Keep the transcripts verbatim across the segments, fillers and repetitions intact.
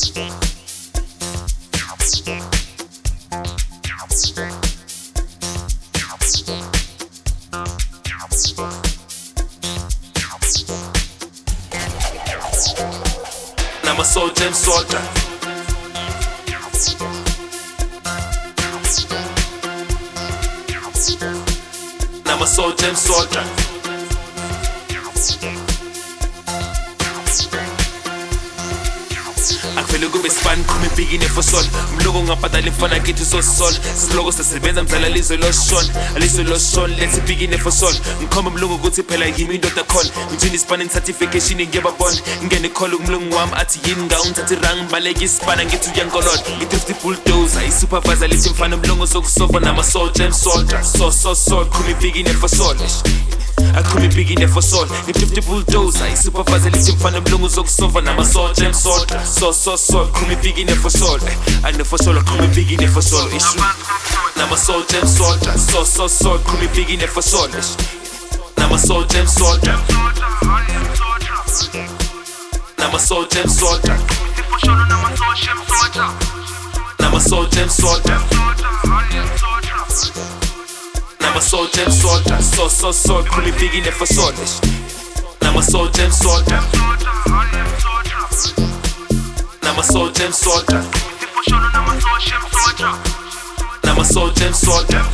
Nama soldier emsodwa Nama soldier emsodwa Akufele kube span khuma ibhikini for sol Mloko ngabhadala imfana kithi so sol Siloko sesebenza mdlala lizwe loshon Alizwe loshon let's ibhikini for sol Ngikhomba mlungu ukuthi phela yimi indoda khona Ngijini span certification ngiyababona Ngene call umlungu wami athi yini nga ungithathe rang baleki ispana ngithi uyankolona Ngithifty bulldozer isupervisor lithi mfana mlungu sokusofa nama soldier emsoldier So so so khuma ibhikini for sol Akhuma ibhikini for sol Ngithifty bulldozer isupervisor lithi mfana mlungu sokusofa nama soldier emsoldier So so so khuma ibhikini for sol Ane for sol khuma ibhikini for sol issue Nama soldier emsoldier So so so khuma ibhikini for sol Nama soldier emsoldier Nama soldier emsoldier Nama soldier emsoldier Nama soldier emsoldier So so so khuma ibhikini for sol Nama soldier emsoldier Nama soldier emsoldier Nama soldier emsoldier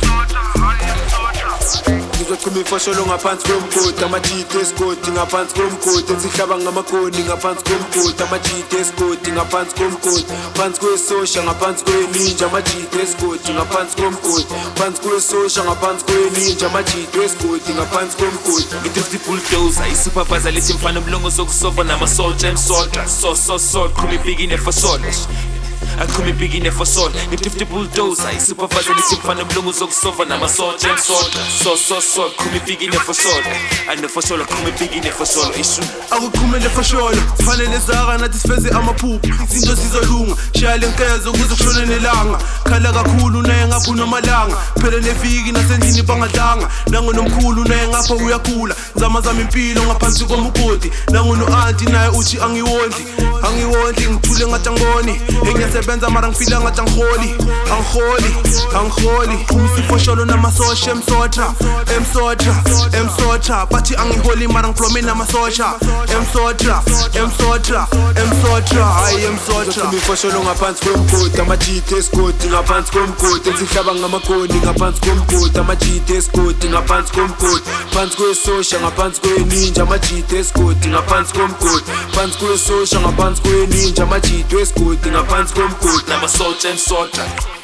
Ngizochuma ifosholo ngaphansi komgodi amajiti esigodi ngaphansi komgodi enzihlaba ngamakoni ngaphansi komgodi amajiti esigodi ngaphansi komgodi phansi kwesosha ngaphansi kweninja amajiti esigodi ngaphansi komgodi phansi kwesosha ngaphansi kweninja amajiti esigodi ngaphansi komgodi Ngithifty bulldozer isupervisor lithi mfana mlungu sokusofa nama soldier emsoldier So so so khuma ibhikini for sol Akhuma ibhikini for sol Ngithifty bulldozer isupervisor lithi mfana mlungu sokusofa nama soldier emsoldier So so so khuma ibhikini for sol Ane for sol khuma ibhikini for sol issue Akuqhumele fosholo fanele zaka nathi sifeze amaphupho izinto sizolunga shaya lenkezo kuze kushone nelanga khala kakhulu naye ngapha nomalanga phela neviki nasendlini bangadlanga nangu nomkhulu naye ngapha uyakhula ngizama zama impilo ngaphansi komugodi nangu no auntie naye uthi angiwondi angiwondi ngithule ngathi angiboni engiyasebenza mara ngifila ngathi angiholi angiholi angiholi umsifosholo namasosha emsotra emsotra emsotra bathi angiholi mara ngiflome namasosha emsotra emsotra emsotra hayi emsotra imifosholo ngaphansi komgodi amajiti esigodi ngaphansi komgodi enzihlaba ngamakoni ngaphansi komgodi amajiti esigodi ngaphansi komgodi phansi kwesosha ngaphansi kweninja amajiti esigodi ngaphansi komgodi phansi kwesosha ngaphansi kweninja amajiti esigodi ngaphansi komgodi Nama soldier emsoldier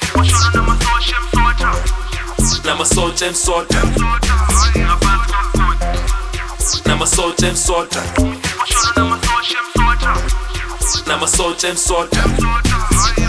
Nama soldier emsoldier Nama soldier emsoldier Nama soldier emsoldier